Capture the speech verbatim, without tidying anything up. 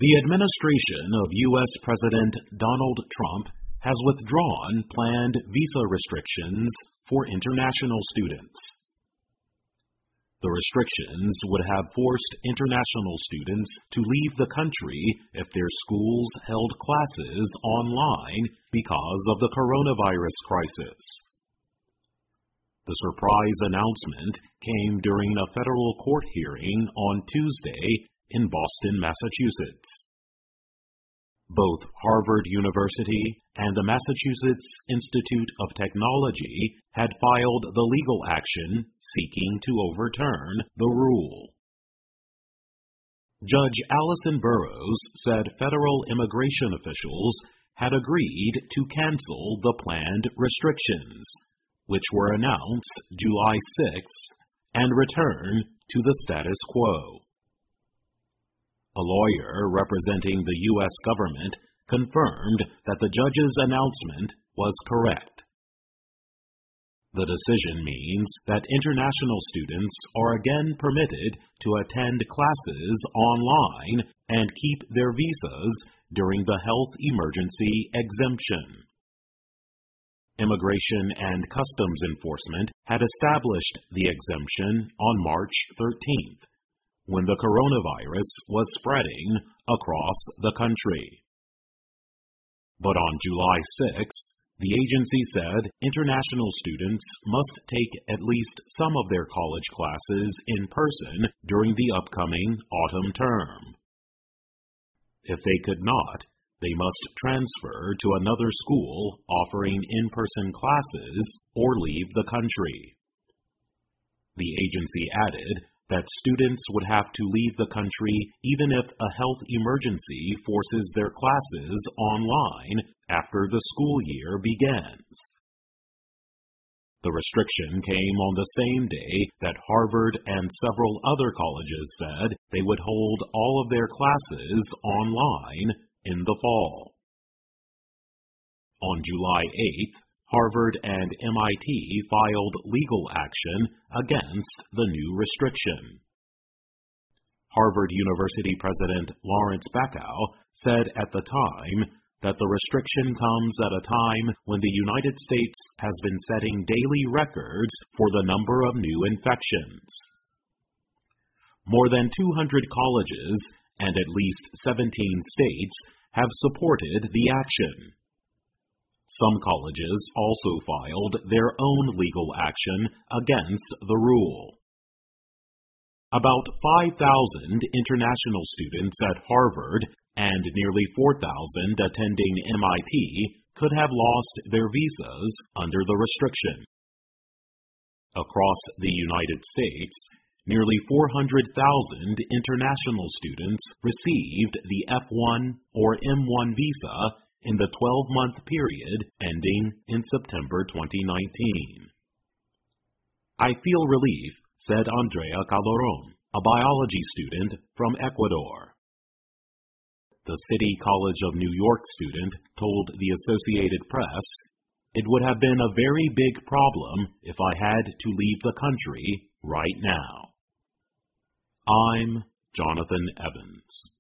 The administration of U S President Donald Trump has withdrawn planned visa restrictions for international students. The restrictions would have forced international students to leave the country if their schools held classes online because of the coronavirus crisis. The surprise announcement came during a federal court hearing on Tuesday in Boston, Massachusetts. Both Harvard University and the Massachusetts Institute of Technology had filed the legal action seeking to overturn the rule. Judge Allison Burroughs said federal immigration officials had agreed to cancel the planned restrictions, which were announced July sixth, and return to the status quo. A lawyer representing the U S government confirmed that the judge's announcement was correct. The decision means that international students are again permitted to attend classes online and keep their visas during the health emergency exemption. Immigration and Customs Enforcement had established the exemption on March thirteenth. When the coronavirus was spreading across the country. But on July sixth, the agency said international students must take at least some of their college classes in person during the upcoming autumn term. If they could not, they must transfer to another school offering in-person classes or leave the country. The agency added that students would have to leave the country even if a health emergency forces their classes online after the school year begins. The restriction came on the same day that Harvard and several other colleges said they would hold all of their classes online in the fall. On July eighth, Harvard and M I T filed legal action against the new restriction. Harvard University President Lawrence Bacow said at the time that the restriction comes at a time when the United States has been setting daily records for the number of new infections. More than two hundred colleges and at least seventeen states have supported the action. Some colleges also filed their own legal action against the rule. About five thousand international students at Harvard and nearly four thousand attending M I T could have lost their visas under the restriction. Across the United States, nearly four hundred thousand international students received the F one or M one visa in the twelve-month period ending in September twenty nineteen. I feel relief, said Andrea Calderon, a biology student from Ecuador. The City College of New York student told the Associated Press, "It would have been a very big problem if I had to leave the country right now." I'm Jonathan Evans.